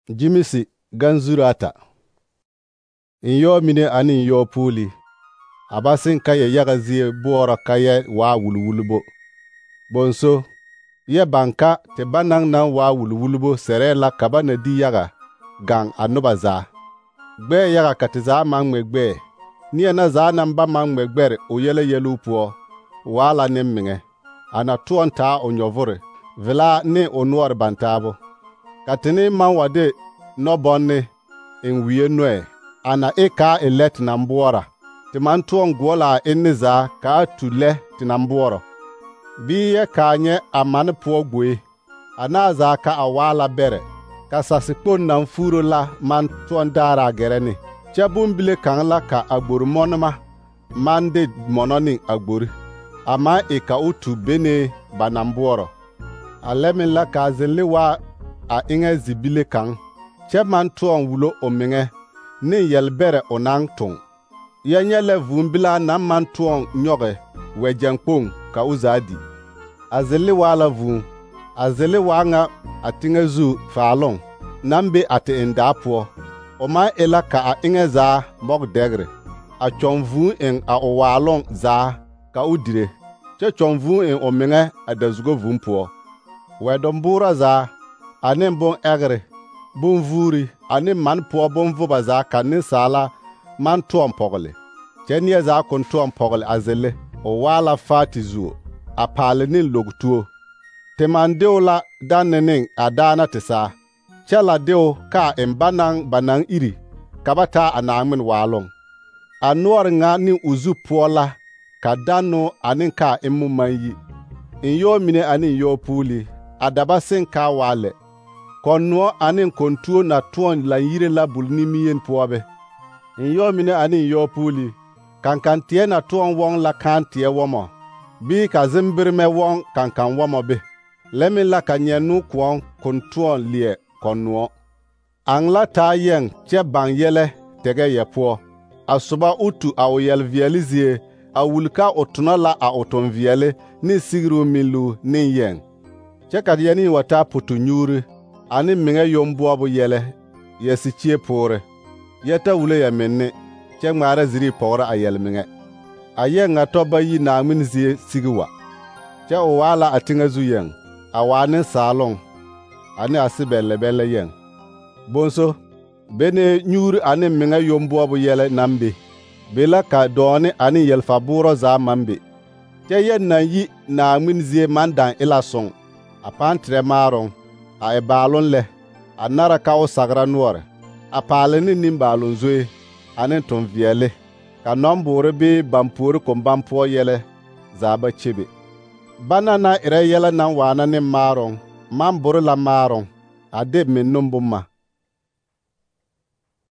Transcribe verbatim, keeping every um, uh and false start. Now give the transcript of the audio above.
Jimisi ganzurata. In yo mine ani yo puli. Abasin kaye yaga zie buora kaye wa wulwulbo. Bonso, ye banka te banang nan wa wulwulbo sere la kaba na di yaga gang anuba za. Gbe yaga katiza mang megbe. Niye na za namba mang megber uyele yelu puo. Wala nemminge. Ana tuon ta onyovore. Vila ni onuor bantabo. Katini man wade no bonne in wiye noe. Ana eka elet nambuora. Ti man tuon gwola inni za ka tule ti nambuoro. Biye kanye amane puo gwe. Ana za ka awala bere. Ka sasikpon nan furo la man tuon dara gereni. Chabun bile kan la ka agburu monoma. Man de mononi agburi. Ama eka utu bene banambuoro. Alemin la ka zinli wa a inge zibile kan. Chebman tuon wulo ominge. Ni yelbere onang tong. Yanyele vumbila na man tuon nyoge. Wejankpong ka uzadi. Azili wala vun. Azili wanga atinge zu falong. Nambe ate indapuo. Oma ela ka a inge za mok degre. A chon vun en a owalong za ka udire. Che chon vun en ominge a dazugo vun puo. Wedombura za anen bon egre. Bon vuri ani man puo bon vuba za kanin sala man tuon pogole. Chenie za kon tuon pogole azele. O wala fati zuo. A pale nin logtuo. Te man deo la danening adana tisa. Chela deo ka embanang banang iri. Kabata anangmin walong. Anuar nga ni uzu puo la. Ka dano anin ka imu manyi. In yo mine anin yo puli. Adaba sen ka wale. Konnuo anin kontuo na tuon la yire la bulni miyen puobe. In yo mine anin yo puli. Kankan tie na tuon wong la kan tie womo. Bi ka zimbirme wong kankan womo be. Lemi la ka nyenu kuon kontuon lie konnuo. Ang la ta yeng che bang yele tege ye puo. Asuba utu a oyel vielizie. A wulka otuna la a oton viele ni sigru milu ni yeng. Che kad yeni wata putu nyuri. Ani minge yombuabu yele. Yesi chie pore. Yeta wule ya menne. Che ngare ziri pora a yel minge. A yeng a toba yi na min zie sigwa. Che o wala atinga zu yeng. A wane salong. Ani asibele bele yeng. Bonso. Bene nyuri ani minge yombuabu yele nambi. Bela ka doni ani yelfa buro za mambi. Che yen na yi na min zie mandan ila song. A pantre marong. A e balon le. A nara ka o sagra nuore. A pale ni nimbalon zoe. Anin ton viele. Ka nombore bi bampuri kon bampuo yele. Zaba chebe. Bana na ire yele nan wana ni marong. Man buru la marong. A deb min numbuma.